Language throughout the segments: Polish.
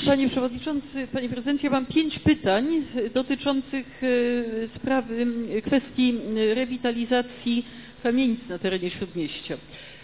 Panie Przewodniczący, Panie Prezydencie, mam 5 pytań dotyczących sprawy, kwestii rewitalizacji kamienic na terenie Śródmieścia.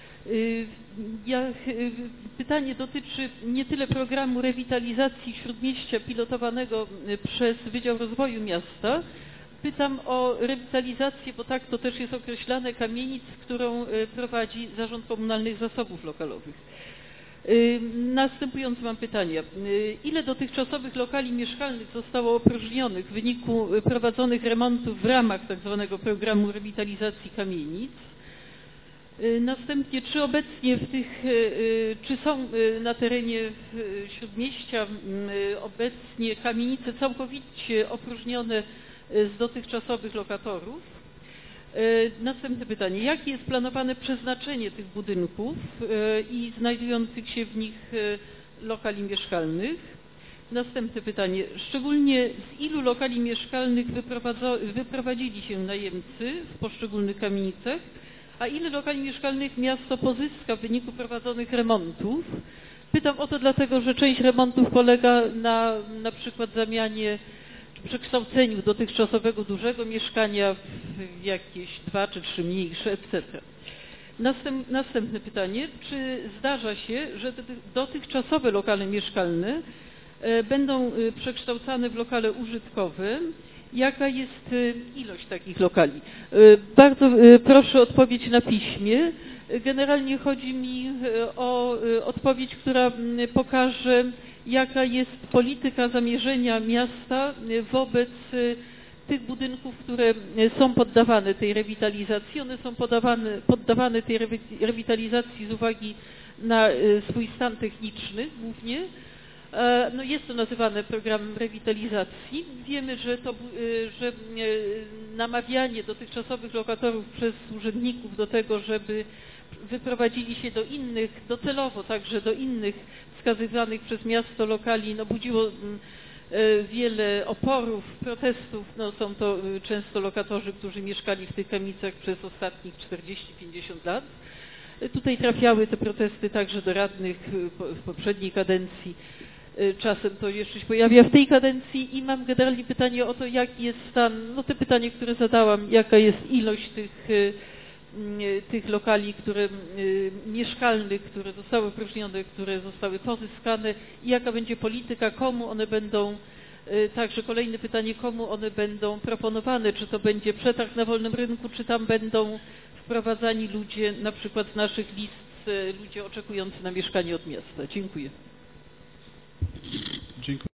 Pytanie dotyczy nie tyle programu rewitalizacji Śródmieścia pilotowanego przez Wydział Rozwoju Miasta. Pytam o rewitalizację, bo tak to też jest określane, kamienic, którą prowadzi Zarząd Komunalnych Zasobów Lokalowych. Następujące mam pytania. Ile dotychczasowych lokali mieszkalnych zostało opróżnionych w wyniku prowadzonych remontów w ramach tzw. programu rewitalizacji kamienic? Następnie, czy obecnie czy są na terenie Śródmieścia obecnie kamienice całkowicie opróżnione z dotychczasowych lokatorów? Następne pytanie. Jakie jest planowane przeznaczenie tych budynków i znajdujących się w nich lokali mieszkalnych? Następne pytanie. Szczególnie z ilu lokali mieszkalnych wyprowadzili się najemcy w poszczególnych kamienicach, a ile lokali mieszkalnych miasto pozyska w wyniku prowadzonych remontów? Pytam o to dlatego, że część remontów polega na przykład zamianie przekształceniu dotychczasowego dużego mieszkania w jakieś 2 czy 3 mniejsze, etc. Następne pytanie. Czy zdarza się, że dotychczasowe lokale mieszkalne będą przekształcane w lokale użytkowe? Jaka jest ilość takich lokali? Bardzo proszę o odpowiedź na piśmie. Generalnie chodzi mi o odpowiedź, która pokaże, jaka jest polityka zamierzenia miasta wobec tych budynków, które są poddawane tej rewitalizacji. One są poddawane tej rewitalizacji z uwagi na swój stan techniczny głównie. No jest to nazywane programem rewitalizacji. Wiemy, że namawianie dotychczasowych lokatorów przez urzędników do tego, żeby wyprowadzili się do innych, docelowo także do innych wskazywanych przez miasto lokali, no budziło wiele oporów, protestów. No są to często lokatorzy, którzy mieszkali w tych kamienicach przez ostatnich 40-50 lat. Tutaj trafiały te protesty także do radnych w poprzedniej kadencji. Czasem to jeszcze się pojawia w tej kadencji i mam generalnie pytanie o to, jaki jest stan, no te pytanie, które zadałam, jaka jest ilość tych lokali, mieszkalnych, które zostały opróżnione, które zostały pozyskane i jaka będzie polityka, komu one będą, także kolejne pytanie, komu one będą proponowane, czy to będzie przetarg na wolnym rynku, czy tam będą wprowadzani ludzie, na przykład z naszych list, ludzie oczekujący na mieszkanie od miasta. Dziękuję. Dziękuję.